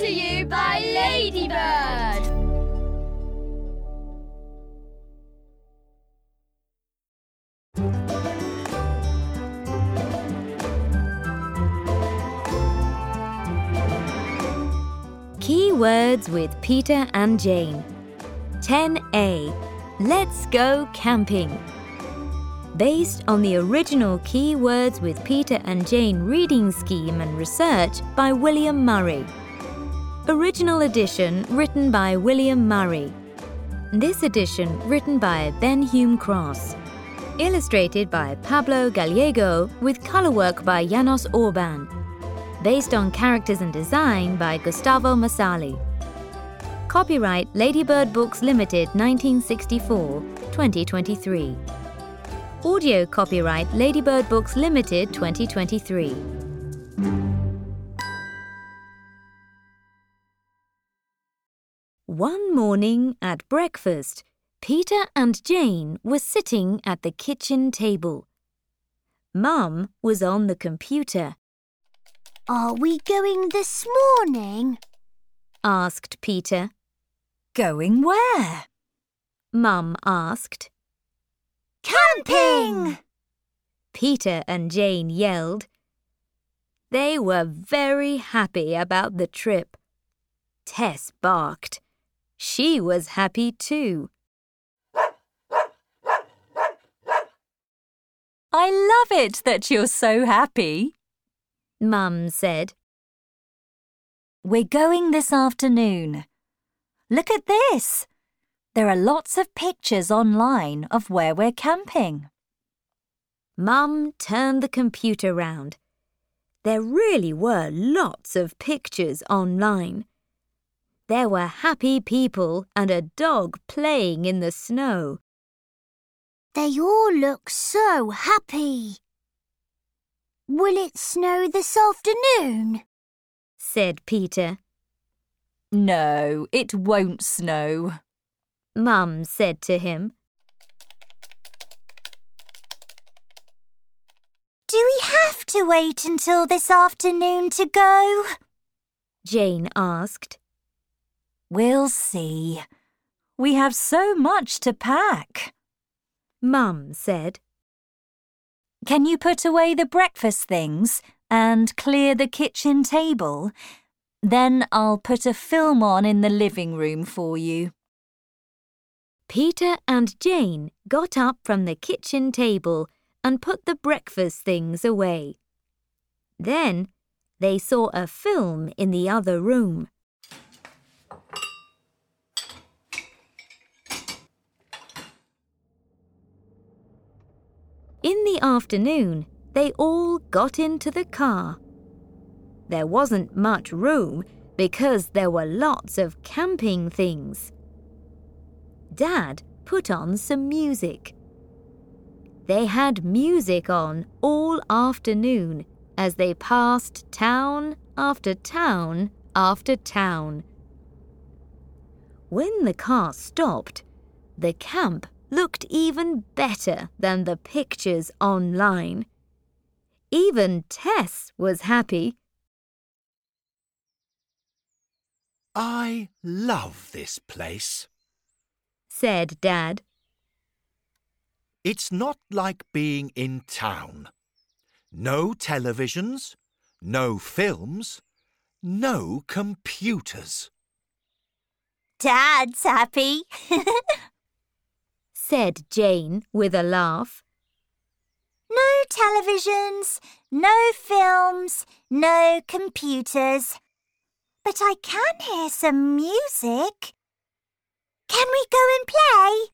to you by Ladybird. Keywords with Peter and Jane. 10A. Let's go camping. Based on the original Keywords with Peter and Jane reading scheme and research by William Murray. Original edition written by William Murray. This edition written by Ben Hume Cross. Illustrated by Pablo Gallego with colourwork by Janos Orban. Based on characters and design by Gustavo Masali. Copyright Ladybird Books Limited 1964, 2023. Audio copyright Ladybird Books Limited 2023. One morning at breakfast, Peter and Jane were sitting at the kitchen table. Mum was on the computer. Are we going this morning? Asked Peter. Going where? Mum asked. Camping! Peter and Jane yelled. They were very happy about the trip. Tess barked. She was happy too. I love it that you're so happy, Mum said. We're going this afternoon. Look at this. There are lots of pictures online of where we're camping. Mum turned the computer round. There really were lots of pictures online. There were happy people and a dog playing in the snow. They all look so happy. Will it snow this afternoon? Said Peter. No, it won't snow, Mum said to him. Do we have to wait until this afternoon to go? Jane asked. We'll see. We have so much to pack, Mum said. Can you put away the breakfast things and clear the kitchen table? Then I'll put a film on in the living room for you. Peter and Jane got up from the kitchen table and put the breakfast things away. Then they saw a film in the other room. In the afternoon, they all got into the car. There wasn't much room because there were lots of camping things. Dad put on some music. They had music on all afternoon as they passed town after town after town. When the car stopped, the camp looked even better than the pictures online. Even Tess was happy. I love this place, said Dad. It's not like being in town. No televisions, no films, no computers. Dad's happy, said Jane with a laugh. No televisions, no films, no computers. But I can hear some music. Can we go and play?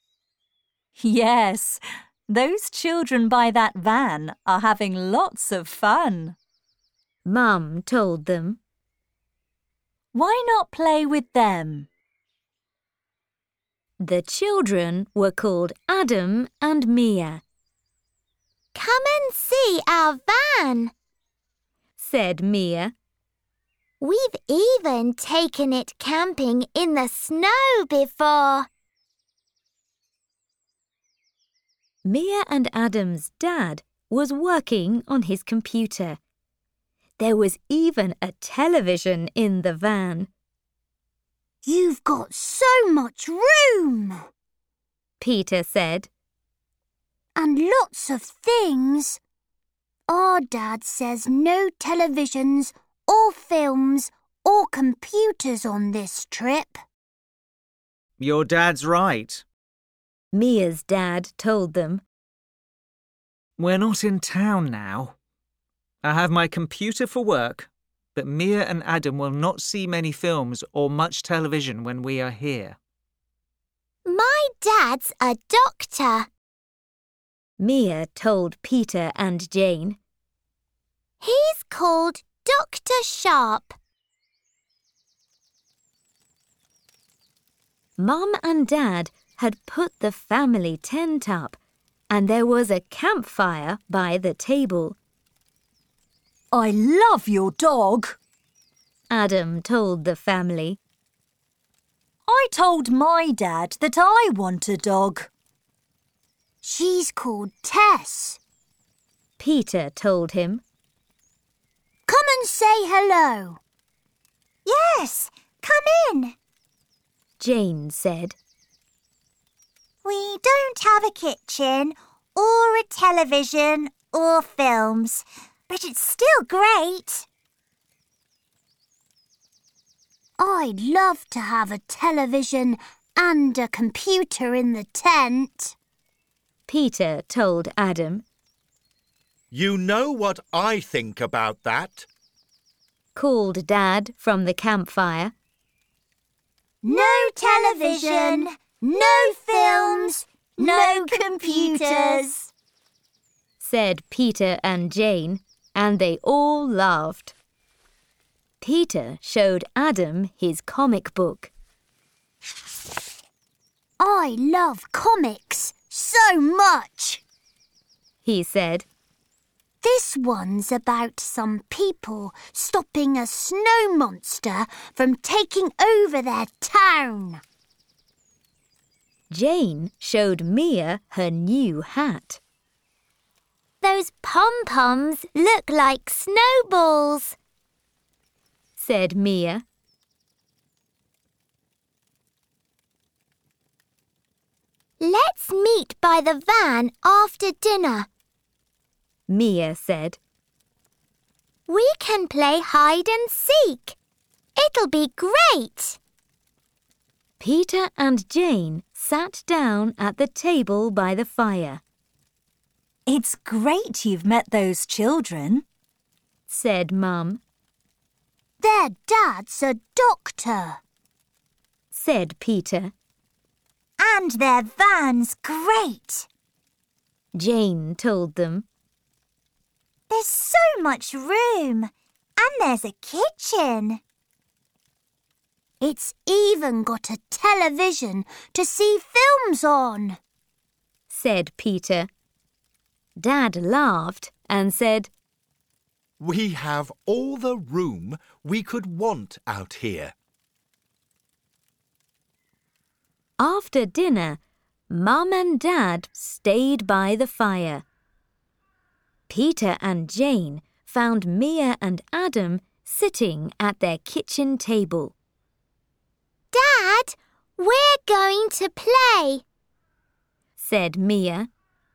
Yes, those children by that van are having lots of fun, Mum told them. Why not play with them? The children were called Adam and Mia. Come and see our van, said Mia. We've even taken it camping in the snow before. Mia and Adam's dad was working on his computer. There was even a television in the van. You've got so much room, Peter said. and lots of things. Our dad says no televisions or films or computers on this trip. Your dad's right. Mia's dad told them. We're not in town now. I have my computer for work, but Mia and Adam will not see many films or much television when we are here. My dad's a doctor. Mia told Peter and Jane. He's called Dr. Sharp. Mum and Dad had put the family tent up, and there was a campfire by the table. I love your dog. Adam told the family. I told my dad that I want a dog. She's called Tess. Peter told him. Come and say hello. Yes, come in. Jane said. We don't have a kitchen or a television or films, but it's still great. I'd love to have a television and a computer in the tent. Peter told Adam. You know what I think about that? Called Dad from the campfire. No television, no films, no computers, said Peter and Jane, and they all laughed. Peter showed Adam his comic book. I love comics so much, he said. This one's about some people stopping a snow monster from taking over their town. Jane showed Mia her new hat. Those pom-poms look like snowballs, said Mia. Let's meet by the van after dinner, Mia said. We can play hide and seek. It'll be great. Peter and Jane sat down at the table by the fire. It's great you've met those children, said Mum. Their dad's a doctor, said Peter. and their van's great. Jane told them. There's so much room, and there's a kitchen. It's even got a television to see films on, said Peter. Dad laughed and said, We have all the room we could want out here. After dinner, Mum and Dad stayed by the fire. Peter and Jane found Mia and Adam sitting at their kitchen table. Dad, we're going to play, said Mia.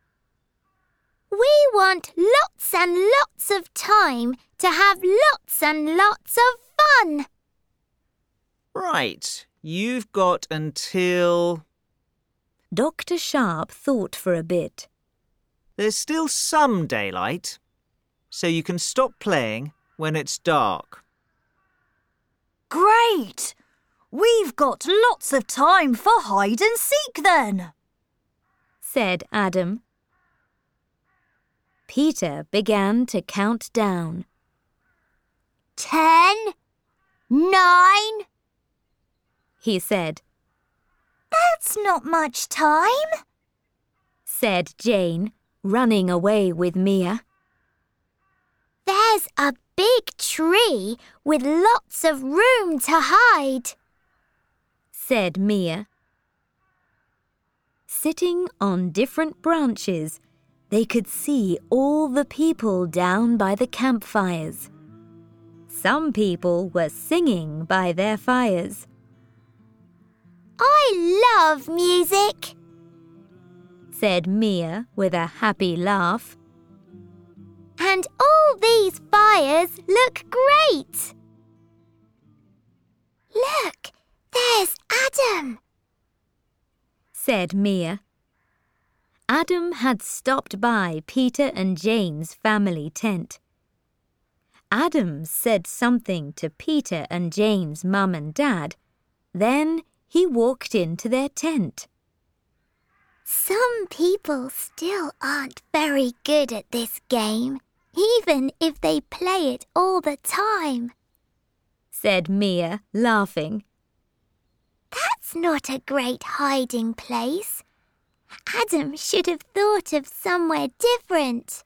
We want lots and lots of time to have lots and lots of fun. Right, you've got until... Dr. Sharp thought for a bit. There's still some daylight, so you can stop playing when it's dark. Great! We've got lots of time for hide and seek then, said Adam. Peter began to count down. 10, 9. He said. That's not much time, said Jane, running away with Mia. There's a big tree with lots of room to hide, said Mia. Sitting on different branches, they could see all the people down by the campfires. Some people were singing by their fires. I love music, said Mia with a happy laugh. And all these fires look great. Look, there's Adam, said Mia. Adam had stopped by Peter and Jane's family tent. Adam said something to Peter and Jane's mum and dad. Then he walked into their tent. Some people still aren't very good at this game, even if they play it all the time, said Mia, laughing. That's not a great hiding place. Adam should have thought of somewhere different.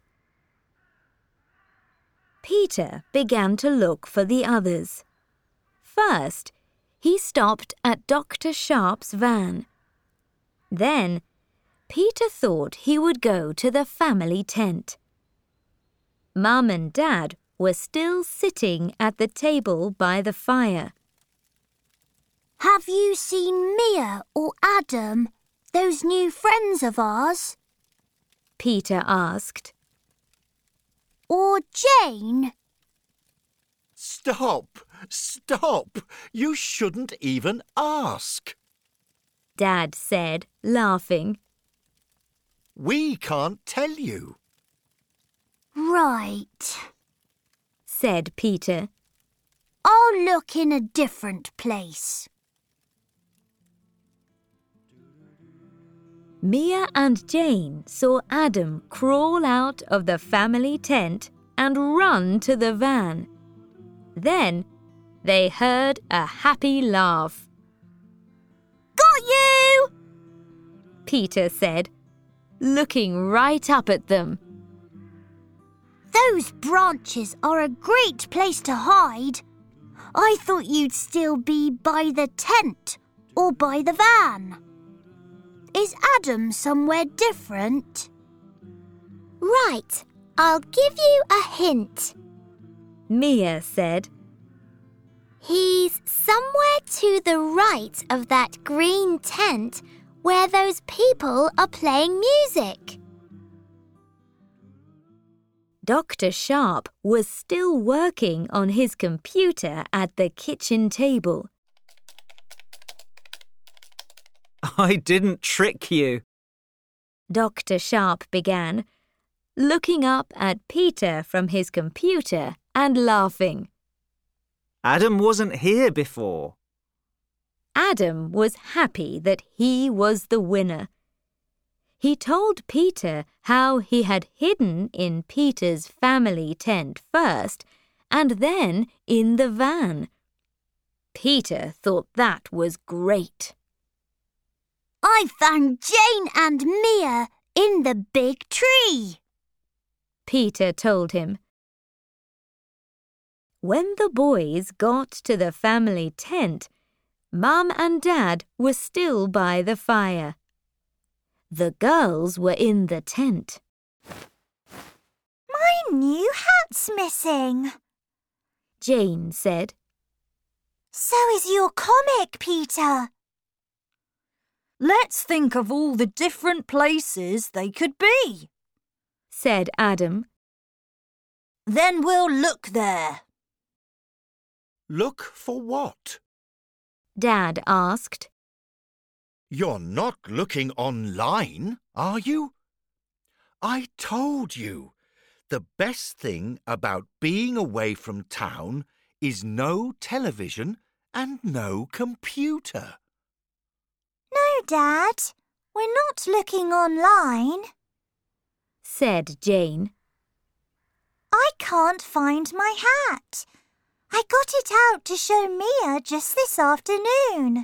Peter began to look for the others. First, he stopped at Dr. Sharp's van. Then, Peter thought he would go to the family tent. Mum and Dad were still sitting at the table by the fire. Have you seen Mia or Adam, those new friends of ours? Peter asked. Or Jane? Stop! Stop! You shouldn't even ask. Dad said, laughing. We can't tell you. Right, said Peter. I'll look in a different place. Mia and Jane saw Adam crawl out of the family tent and run to the van. Then they heard a happy laugh. Got you! Peter said, looking right up at them. Those branches are a great place to hide. I thought you'd still be by the tent or by the van. Is Adam somewhere different? Right, I'll give you a hint, Mia said. He's somewhere to the right of that green tent where those people are playing music. Dr. Sharp was still working on his computer at the kitchen table. I didn't trick you, Dr. Sharp began, looking up at Peter from his computer and laughing. Adam wasn't here before. Adam was happy that he was the winner. He told Peter how he had hidden in Peter's family tent first and then in the van. Peter thought that was great. I found Jane and Mia in the big tree, Peter told him. When the boys got to the family tent, Mum and Dad were still by the fire. The girls were in the tent. My new hat's missing, Jane said. So is your comic, Peter. Let's think of all the different places they could be, said Adam. Then we'll look there. Look for what? Dad asked. You're not looking online, are you? I told you, the best thing about being away from town is no television and no computer. No, Dad, we're not looking online, said Jane. I can't find my hat. I got it out to show Mia just this afternoon.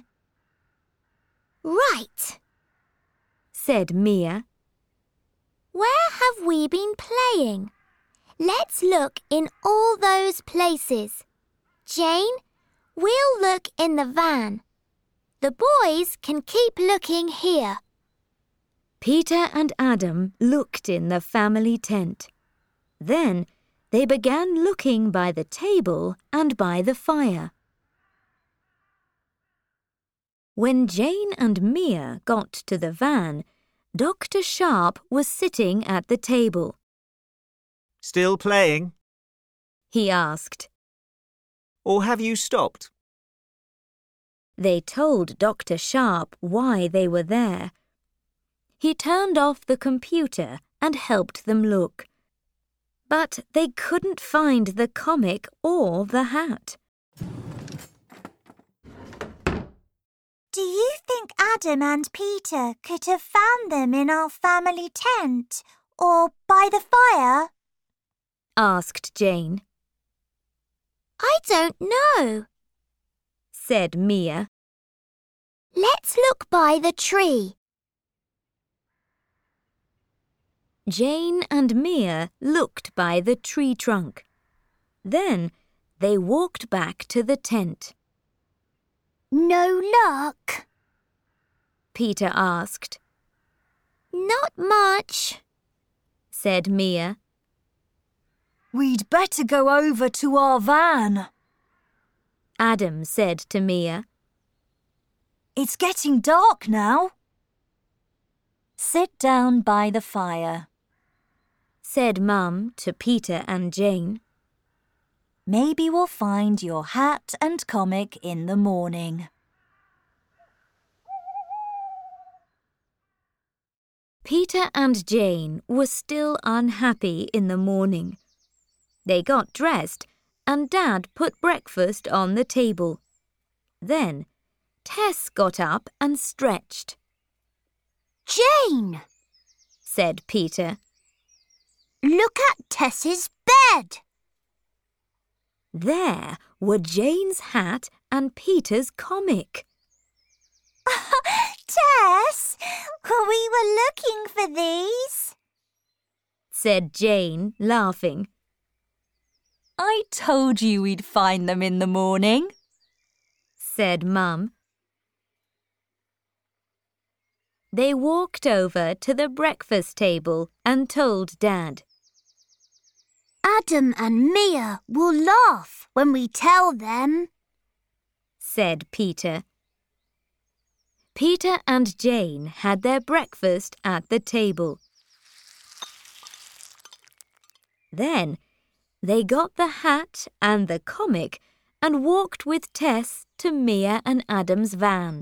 Right, said Mia. Where have we been playing? Let's look in all those places. Jane, we'll look in the van. The boys can keep looking here. Peter and Adam looked in the family tent. Then they began looking by the table and by the fire. When Jane and Mia got to the van, Dr. Sharp was sitting at the table. Still playing? He asked. Or have you stopped? They told Dr. Sharp why they were there. He turned off the computer and helped them look. But they couldn't find the comic or the hat. Do you think Adam and Peter could have found them in our family tent or by the fire? Asked Jane. I don't know, said Mia. Let's look by the tree. Jane and Mia looked by the tree trunk. Then they walked back to the tent. No luck? Peter asked. Not much, said Mia. We'd better go over to our van, Adam said to Mia. It's getting dark now. Sit down by the fire, said Mum to Peter and Jane. Maybe we'll find your hat and comic in the morning. Peter and Jane were still unhappy in the morning. They got dressed and Dad put breakfast on the table. Then Tess got up and stretched. Jane, said Peter. Look at Tess's bed. There were Jane's hat and Peter's comic. Tess, we were looking for these, said Jane, laughing. I told you we'd find them in the morning, said Mum. They walked over to the breakfast table and told Dad. Adam and Mia will laugh when we tell them, said Peter. Peter and Jane had their breakfast at the table. Then they got the hat and the comic and walked with Tess to Mia and Adam's van.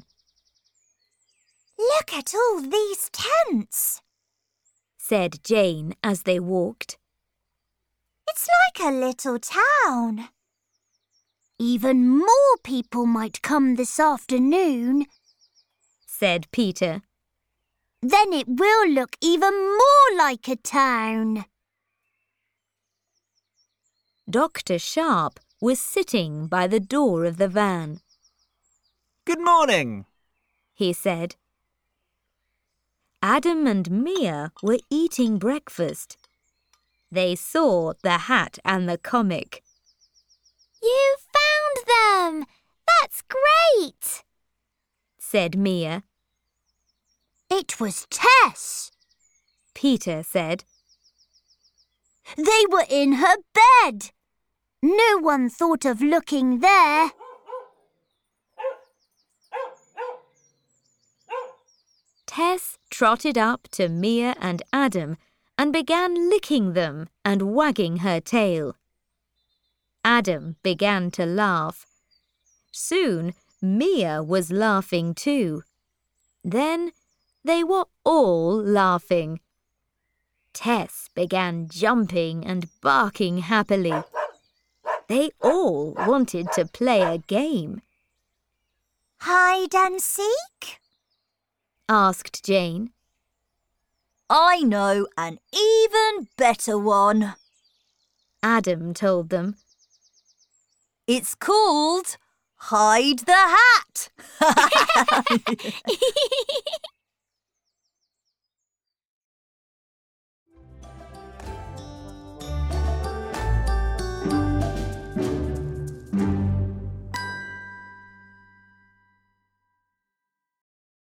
Look at all these tents, said Jane as they walked. It's like a little town. Even more people might come this afternoon, said Peter. Then it will look even more like a town. Dr. Sharp was sitting by the door of the van. Good morning, he said. Adam and Mia were eating breakfast. They saw the hat and the comic. You found them! That's great! said Mia. It was Tess, Peter said. They were in her bed. No one thought of looking there. Tess trotted up to Mia and Adam and began licking them and wagging her tail. Adam began to laugh. Soon Mia was laughing too. Then they were all laughing. Tess began jumping and barking happily. They all wanted to play a game. Hide and seek? Asked Jane. I know an even better one, Adam told them. It's called Hide the Hat.